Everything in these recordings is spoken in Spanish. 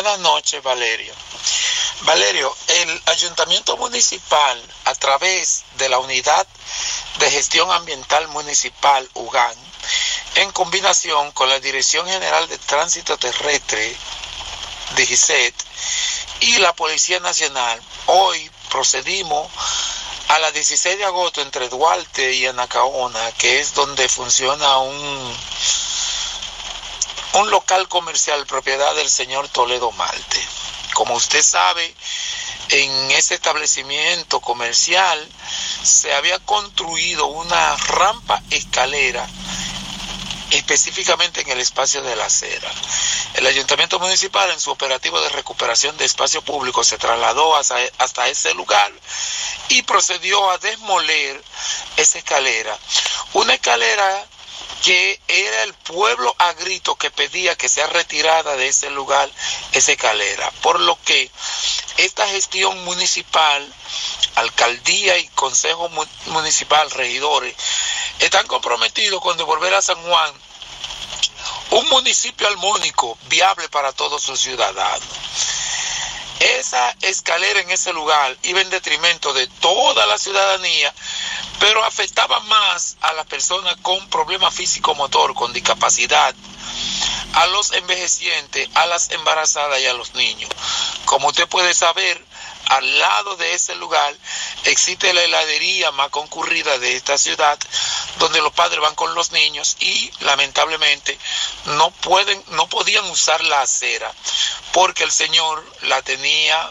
Buenas noches, Valerio. Valerio, el Ayuntamiento Municipal, a través de la Unidad de Gestión Ambiental Municipal, UGAN, en combinación con la Dirección General de Tránsito Terrestre, DGCET, y la Policía Nacional, hoy procedimos a la 16 de agosto entre Duarte y Anacaona, que es donde funciona un local comercial propiedad del señor Toledo Malte. Como usted sabe, en ese establecimiento comercial se había construido una rampa escalera específicamente en el espacio de la acera. El Ayuntamiento Municipal, en su operativo de recuperación de espacio público, se trasladó hasta ese lugar y procedió a desmoler esa escalera. Una escalera que era el pueblo a grito que pedía que sea retirada de ese lugar esa escalera, por lo que esta gestión municipal, alcaldía y consejo municipal, regidores, están comprometidos con devolver a San Juan un municipio armónico, viable para todos sus ciudadanos. Esa escalera en ese lugar iba en detrimento de toda la ciudadanía, pero afectaba más a las personas con problemas físico-motor, con discapacidad, a los envejecientes, a las embarazadas y a los niños. Como usted puede saber, al lado de ese lugar existe la heladería más concurrida de esta ciudad, donde los padres van con los niños y lamentablemente no podían usar la acera porque el señor la tenía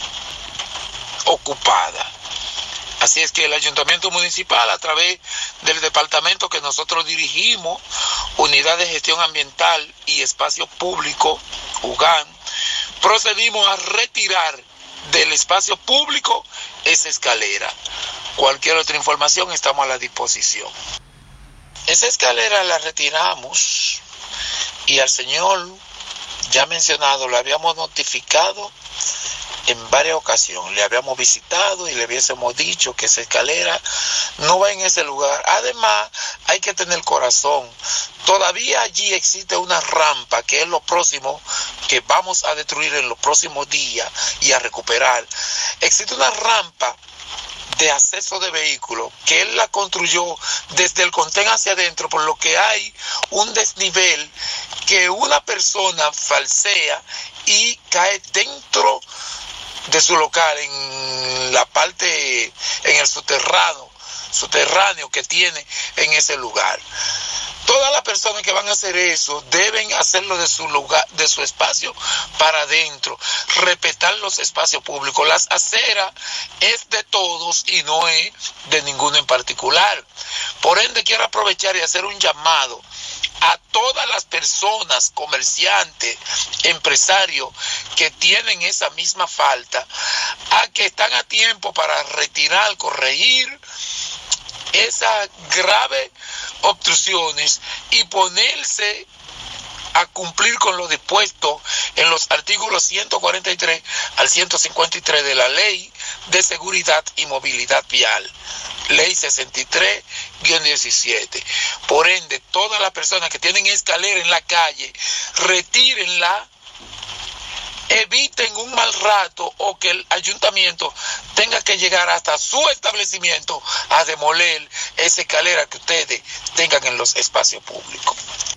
ocupada. Así es que el Ayuntamiento Municipal, a través del departamento que nosotros dirigimos, Unidad de Gestión Ambiental y Espacio Público, UGAN, procedimos a retirar del espacio público esa escalera. Cualquier otra información estamos a la disposición. Esa escalera la retiramos y al señor ya mencionado le habíamos notificado en varias ocasiones, le habíamos visitado y le hubiésemos dicho que esa escalera no va en ese lugar. Además, hay que tener corazón. Todavía allí existe una rampa que es lo próximo que vamos a destruir en los próximos días y a recuperar. Existe una rampa de acceso de vehículos que él la construyó desde el contén hacia adentro, por lo que hay un desnivel que una persona falsea y cae dentro de su local, en la parte, en el subterráneo que tiene en ese lugar. Todas las personas que van a hacer eso deben hacerlo de su lugar, de su espacio para adentro, respetar los espacios públicos. Las aceras es de todos y no es de ninguno en particular. Por ende, quiero aprovechar y hacer un llamado a todas las personas, comerciantes, empresarios que tienen esa misma falta, a que están a tiempo para retirar, corregir esas graves obstrucciones y ponerse a cumplir con lo dispuesto en los artículos 143 al 153 de la Ley de Seguridad y Movilidad Vial, Ley 63-17. Por ende, todas las personas que tienen escalera en la calle, retírenla, eviten un mal rato o que el ayuntamiento tenga que llegar hasta su establecimiento a demoler esa escalera que ustedes tengan en los espacios públicos.